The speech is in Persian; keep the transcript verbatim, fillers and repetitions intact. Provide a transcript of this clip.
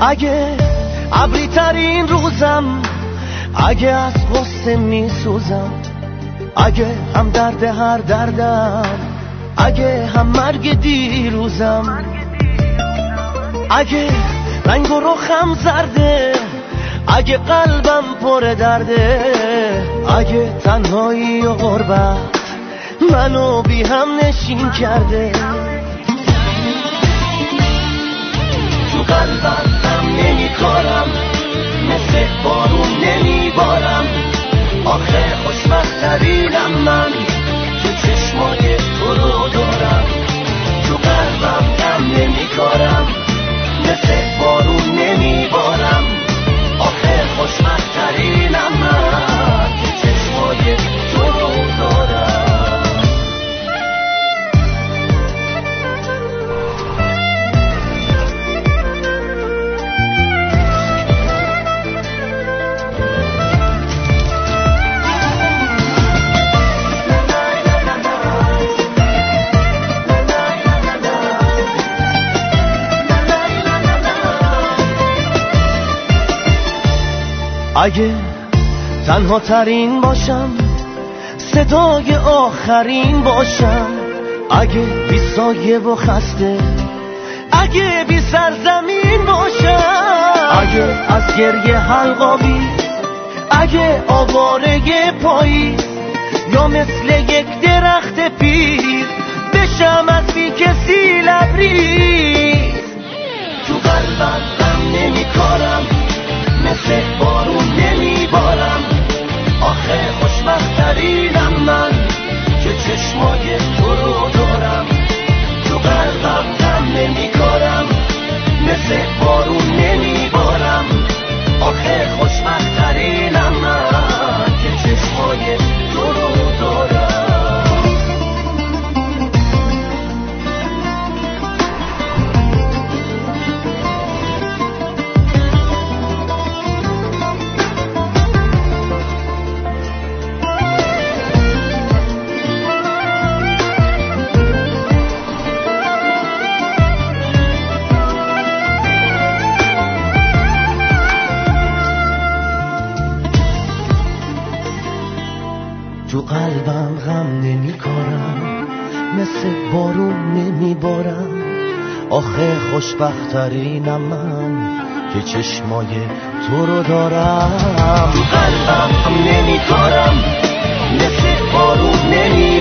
اگه ابری ترین روزم، اگه از غصه می سوزم، اگه هم درد هر دردم، اگه هم مرگ دیروزم، اگه رنگ و رخم زرده، اگه قلبم پر درده، اگه تنهایی و غربت منو بی هم نشین کرده، تو قلبم هم نمی کارم، مثل بارون نمی بارم، آخه خوشبخترینم من که چشمای تو رو دارم، تو قلبم هم نمی کارم، مثل بارون نمی بارم، آخه خوشبخترینم من که چشمای تو رو دارم. اگه تنها ترین باشم، صدای آخرین باشم، اگه بی سایه و خسته، اگه بی سرزمین باشم، اگه از گریه حلقاوی، اگه آواره پایی، یا مثل یک درخت پیر بشم از بی کسی لبریز، تو قلبم غم نمی کارم، مثل بارون نمی بارم، آخه خوشبخترینم من که چشمای تو رو دارم، تو قلبم غم نمی کارم، مثل بارون نمی بارم، آخه خوشبخترینم من که چشمای تو رو دارم. تو قلبم غم نمی کارم، مثل بارون نمی بارم، آخه خوشبخترینم من که چشمای تو رو دارم، تو قلبم غم نمی کارم، مثل بارون نمی